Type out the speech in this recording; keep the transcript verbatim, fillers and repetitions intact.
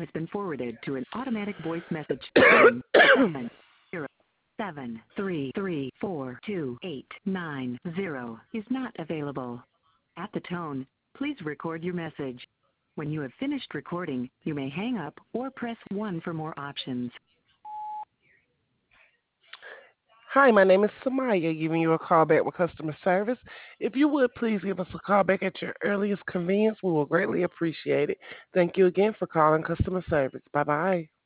has been forwarded to an automatic voice message system. seven zero seven three three four two eight nine zero is not available. At the tone, please record your message. When you have finished recording, you may hang up or press one for more options. Hi, my name is Samaya, giving you a call back with customer service. If you would please give us a call back at your earliest convenience, we will greatly appreciate it. Thank you again for calling customer service. Bye bye.